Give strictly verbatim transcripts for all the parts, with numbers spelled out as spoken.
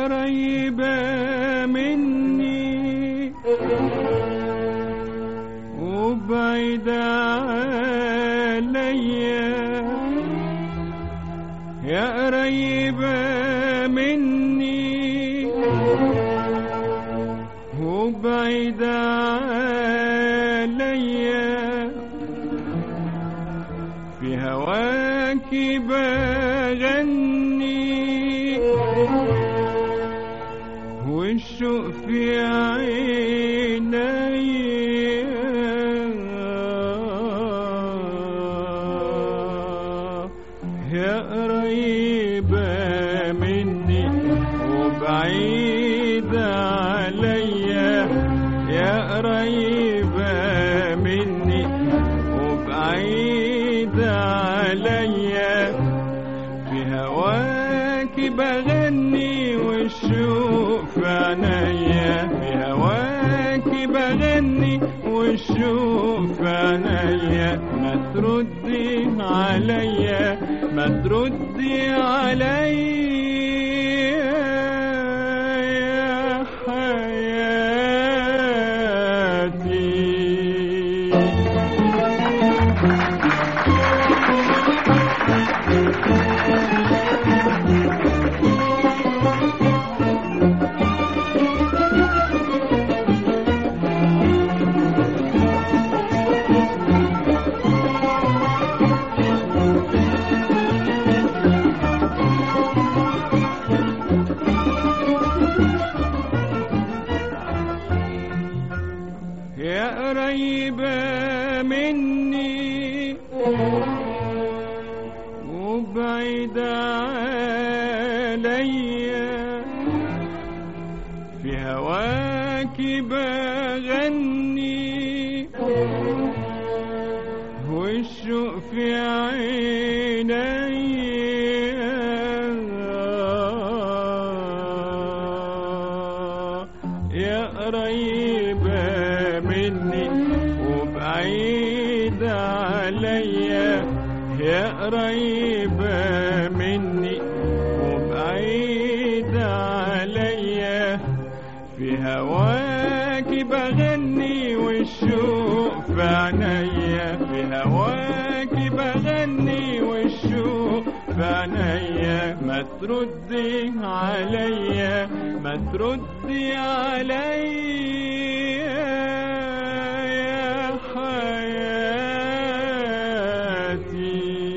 قريبة مني وبعيدة عليا، يا قريبة مني وبعيدة عليا، في هواكي بغني والشوق في عيني، يا قريبة مني وبعيدة عليا، يا قريبة مني وبعيدة عليا، في هواكي بغني والشوق في عينيا، في هواكي بغني والشوق في عينيا، ما تردي عليا، ما تردي عليا يا حياتي. يا قريبة مني وبعيدة عليا، في هواكي بغني والشوق في عيني، يا قريبة مني وبعيدة عليا، يا قريبة مني وبعيدة عليا، في هواكي بغني والشوق في عينيا، في هواكي بغني والشوق في عينيا، ما تردي عليا، ما تردي عليا يا حياتي.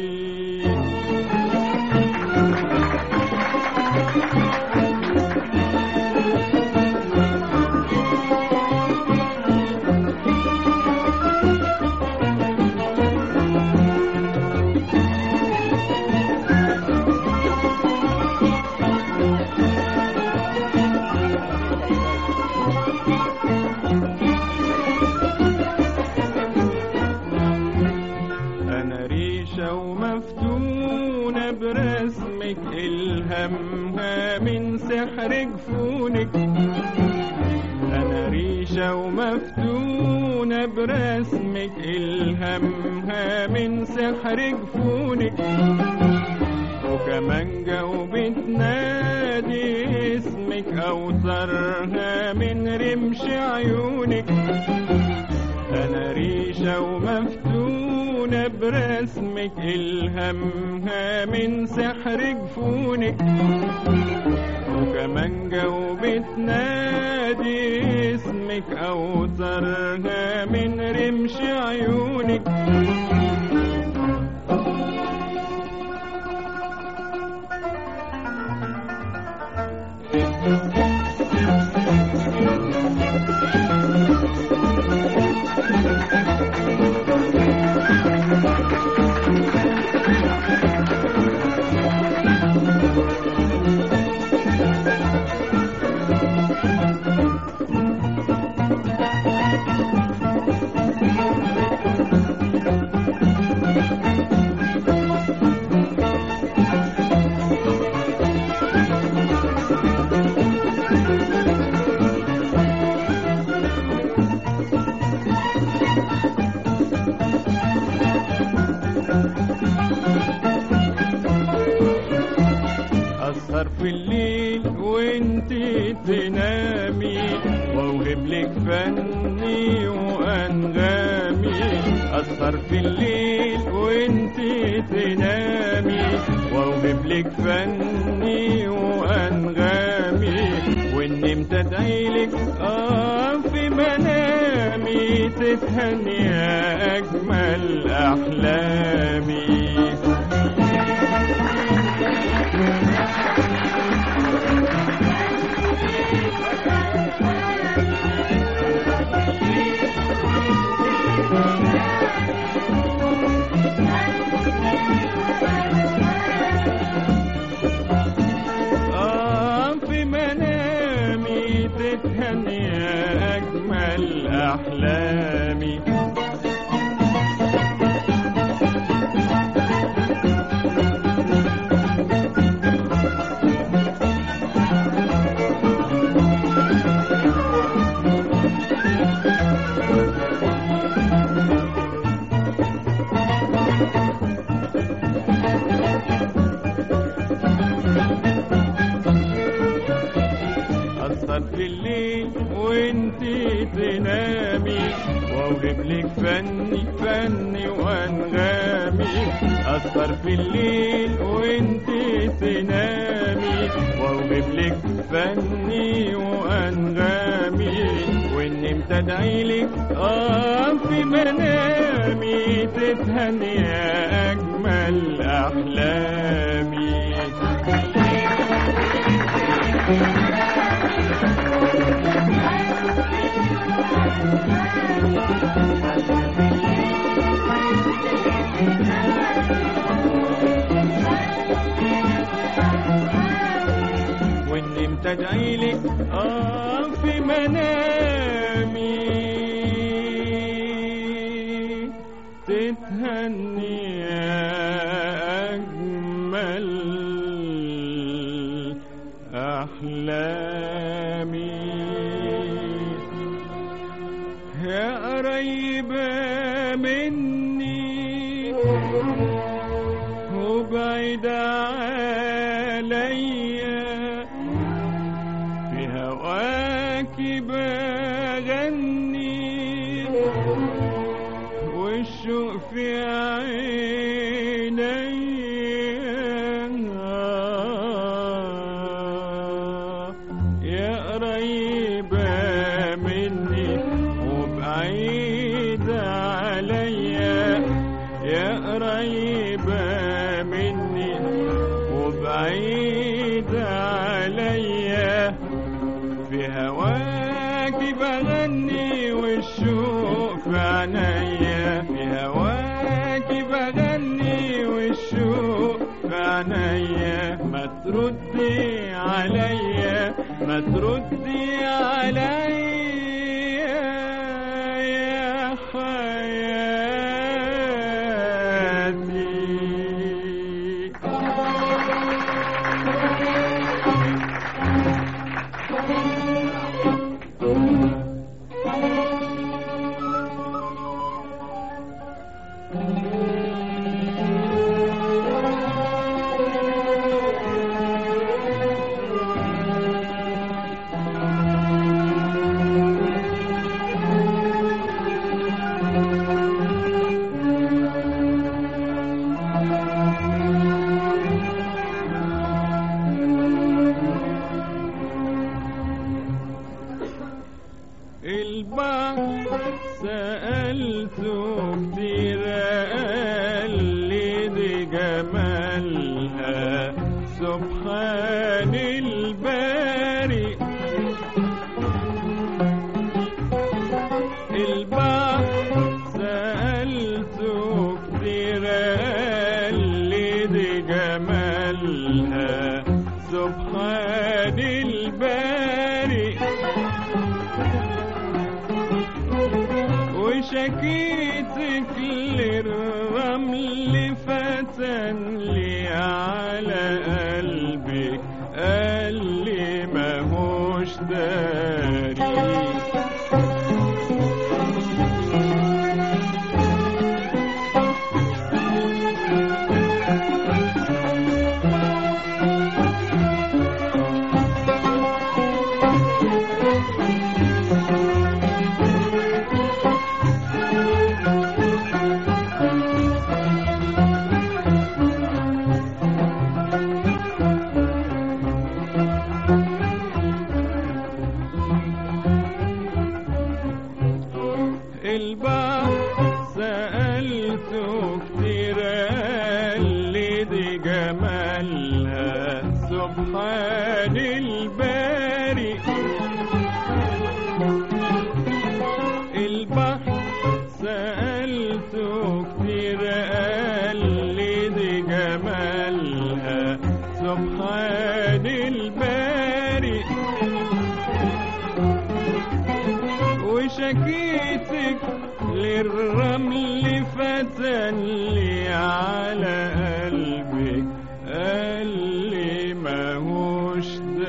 ومفتونة برسمك الهمها من سحر جفونك، أنا ريشة ومفتونة برسمك الهمها من سحر جفونك، وكمانجة وبتنادي اسمك أوترها من رمش عيونك، أنا ريشة ومفتونة برسمك الهمها من سحر جفونك، وكمانجة وبتنادي اسمك أوترها من رمش عيونك، أسهر في الليل وانت تنامي واوهب لك فني وأنغامي. أسهر في الليل وانت تنامي واوهب لك فني وأنغامي. وإن نمت أدعيلك آه في منامي تتهني يا أجمل أحلامي. تتهني يا أجمل أحلامي. أسهر في الليل وانت تنامي واوهب لك فني فني وأنغامي. أسهر في الليل وانت تنامي واوهب لك فني وأنغامي. وإن نمت أدعيلك آه في منامي تتهني يا أجمل أحلامي. وإن نمت أدعيلك آه في منامي تتهني يا أجمل أحلامي. يا قريبة مني وبعيدة عليا في هواكي بغني والشوق في عيني. يا قريبة مني وبعيدة عليا. يا قريبة مني وبعيدة عليا في هواكي بغني والشوق في عينيا. في هواكي بغني والشوق في عينيا. ما تردي عليا ما تردي عليا يا حياتي. البحر سألته كتير قال لي دي جمالها سبحان الباري. البحر سألته كتير قال لي دي جمالها سبحان الباري. وشكيتك للرمل فتن لي على قلبك قال لي ماهوش داري. سبحان الباري. البحر سألته كتير قال لي دي جمالها سبحان الباري. وشكيتك للرمل فتن لي على قلبك قال لي ماهوش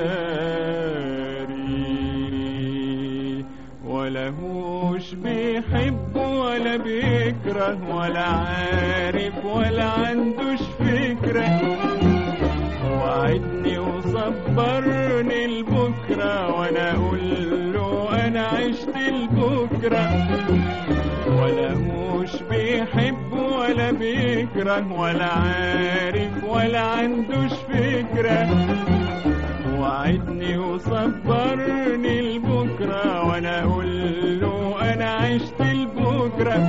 داري، ولهوش بيحب ولا بيكره ولا عارف ولا عندوش فكرة. وعدني وصبرني لبكرة وانا اقول له انا عشت لبكرة. ولهوش بيحب ولا بيكره ولا عارف ولا عندوش فكرة. وعدني وصبرني لبكرة وانا اقول له انا عشت لبكرة.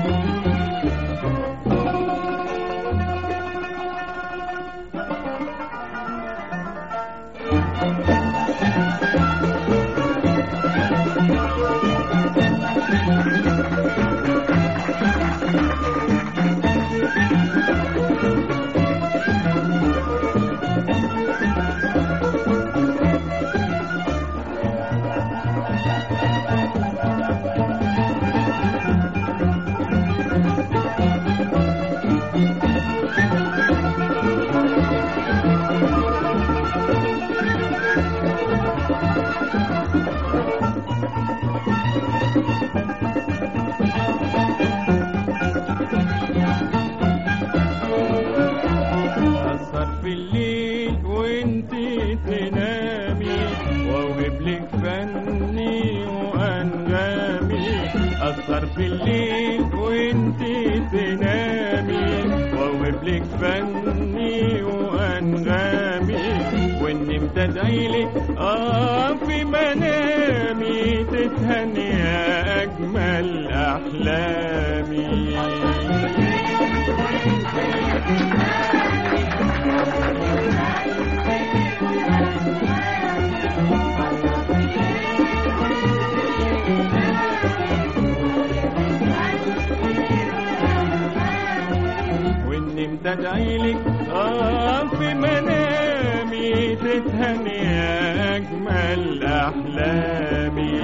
أسهر في الليل وانتي تنامي واوهبلك فني وأنغامي. وإن امتدعيلك آه في منامي تتهني يا أجمل أحلامي. تدعيلك آه في منامي تتهني يا أجمل أحلامي.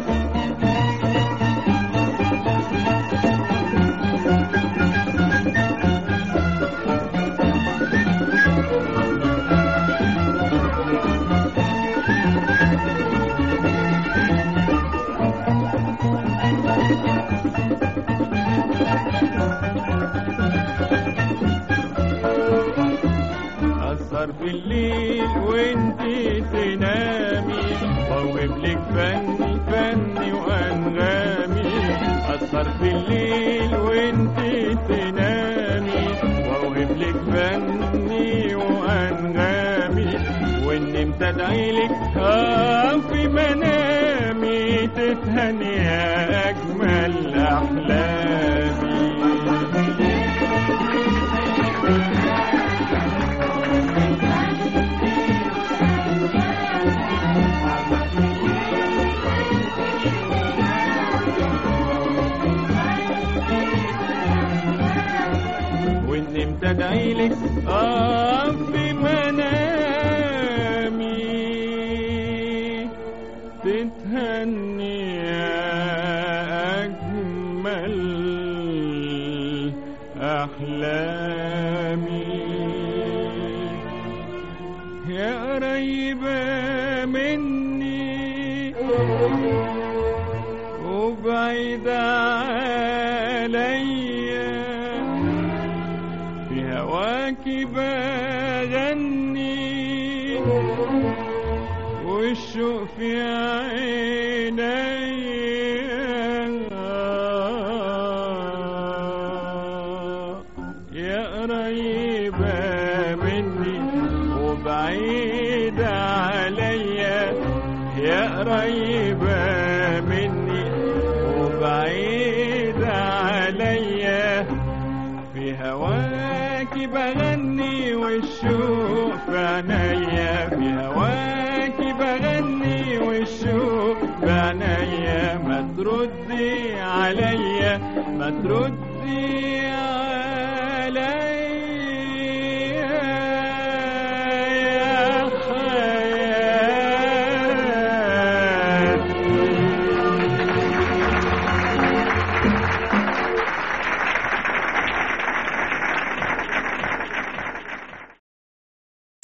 أسهر في الليل وانتي تنامي واوهبلك فني فني وأنغامي. أسهر في الليل وانتي تنامي واوهبلك فني وأنغامي. وإن امتدعيلك آه في منامي تتهني يا أجمل أحلامي. تدعيلك آه في منامي تتهني يا أجمل أحلامي. يا قريبة مني وبعيدة عليا في هواكي بغني والشوق في عيني. يا قريبة مني وبعيدة عليا. يا قريبة مني وبعيدة عليا في هواكي بغني والشوق والشوق في عينيا، في هواكي بغني والشوق في عينيا. ما تردي عليا، ما تردي